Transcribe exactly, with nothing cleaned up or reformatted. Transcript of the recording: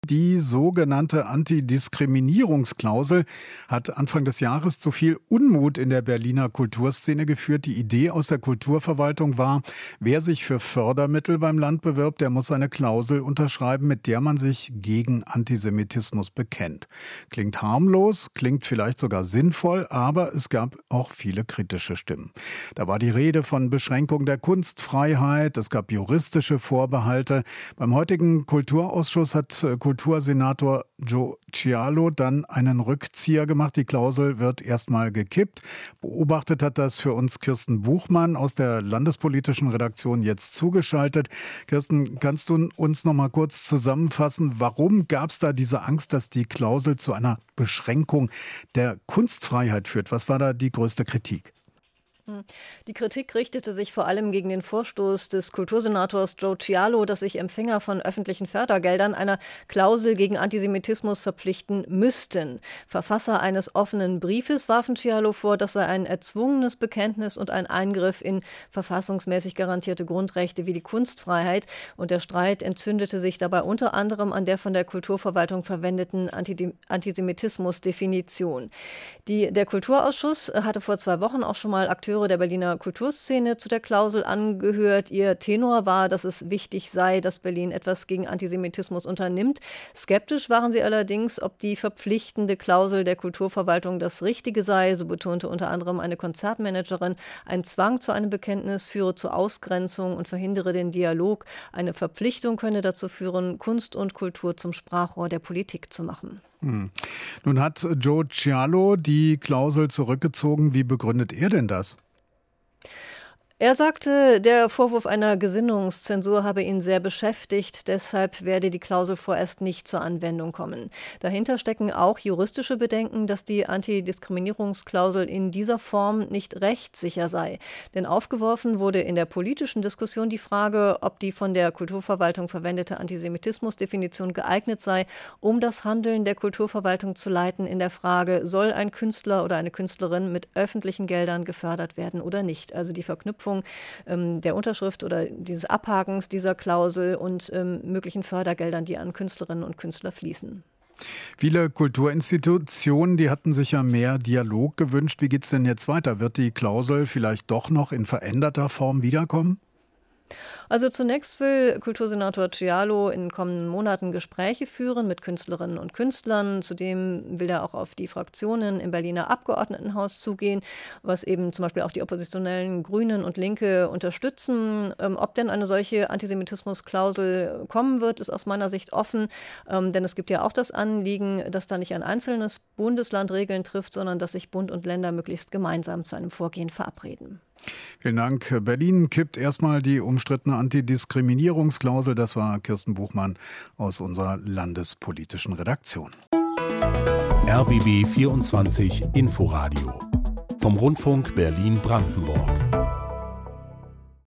Die sogenannte Antidiskriminierungsklausel hat Anfang des Jahres zu viel Unmut in der Berliner Kulturszene geführt. Die Idee aus der Kulturverwaltung war, wer sich für Fördermittel beim Land bewirbt, der muss eine Klausel unterschreiben, mit der man sich gegen Antisemitismus bekennt. Klingt harmlos, klingt vielleicht sogar sinnvoll, aber es gab auch viele kritische Stimmen. Da war die Rede von Beschränkung der Kunstfreiheit, es gab juristische Vorbehalte. Beim heutigen Kulturausschuss hat Kultursenator Joe Cialo dann einen Rückzieher gemacht. Die Klausel wird erstmal gekippt. Beobachtet hat das für uns Kirsten Buchmann aus der landespolitischen Redaktion jetzt zugeschaltet. Kirsten, kannst du uns noch mal kurz zusammenfassen, warum gab es da diese Angst, dass die Klausel zu einer Beschränkung der Kunstfreiheit führt? Was war da die größte Kritik? Die Kritik richtete sich vor allem gegen den Vorstoß des Kultursenators Joe Cialo, dass sich Empfänger von öffentlichen Fördergeldern einer Klausel gegen Antisemitismus verpflichten müssten. Verfasser eines offenen Briefes warfen Cialo vor, das sei ein erzwungenes Bekenntnis und ein Eingriff in verfassungsmäßig garantierte Grundrechte wie die Kunstfreiheit. Und der Streit entzündete sich dabei unter anderem an der von der Kulturverwaltung verwendeten Antisemitismus-Definition. Die, der Kulturausschuss hatte vor zwei Wochen auch schon mal Akteure der Berliner Kulturszene zu der Klausel angehört. Ihr Tenor war, dass es wichtig sei, dass Berlin etwas gegen Antisemitismus unternimmt. Skeptisch waren sie allerdings, ob die verpflichtende Klausel der Kulturverwaltung das Richtige sei. So betonte unter anderem eine Konzertmanagerin, ein Zwang zu einem Bekenntnis führe zu Ausgrenzung und verhindere den Dialog. Eine Verpflichtung könne dazu führen, Kunst und Kultur zum Sprachrohr der Politik zu machen. Hm. Nun hat Joe Cialo die Klausel zurückgezogen. Wie begründet er denn das? Er sagte, der Vorwurf einer Gesinnungszensur habe ihn sehr beschäftigt, deshalb werde die Klausel vorerst nicht zur Anwendung kommen. Dahinter stecken auch juristische Bedenken, dass die Antidiskriminierungsklausel in dieser Form nicht rechtssicher sei. Denn aufgeworfen wurde in der politischen Diskussion die Frage, ob die von der Kulturverwaltung verwendete Antisemitismusdefinition geeignet sei, um das Handeln der Kulturverwaltung zu leiten in der Frage, soll ein Künstler oder eine Künstlerin mit öffentlichen Geldern gefördert werden oder nicht. Also die Verknüpfung der Unterschrift oder dieses Abhakens dieser Klausel und ähm, möglichen Fördergeldern, die an Künstlerinnen und Künstler fließen. Viele Kulturinstitutionen, die hatten sich ja mehr Dialog gewünscht. Wie geht es denn jetzt weiter? Wird die Klausel vielleicht doch noch in veränderter Form wiederkommen? Also zunächst will Kultursenator Cialo in den kommenden Monaten Gespräche führen mit Künstlerinnen und Künstlern. Zudem will er auch auf die Fraktionen im Berliner Abgeordnetenhaus zugehen, was eben zum Beispiel auch die oppositionellen Grünen und Linke unterstützen. Ähm, ob denn eine solche Antisemitismusklausel kommen wird, ist aus meiner Sicht offen. Ähm, denn es gibt ja auch das Anliegen, dass da nicht ein einzelnes Bundesland Regeln trifft, sondern dass sich Bund und Länder möglichst gemeinsam zu einem Vorgehen verabreden. Vielen Dank. Berlin kippt erstmal die umstrittene Antidiskriminierungsklausel. Das war Kirsten Buchmann aus unserer landespolitischen Redaktion. R B B vierundzwanzig Inforadio vom Rundfunk Berlin-Brandenburg.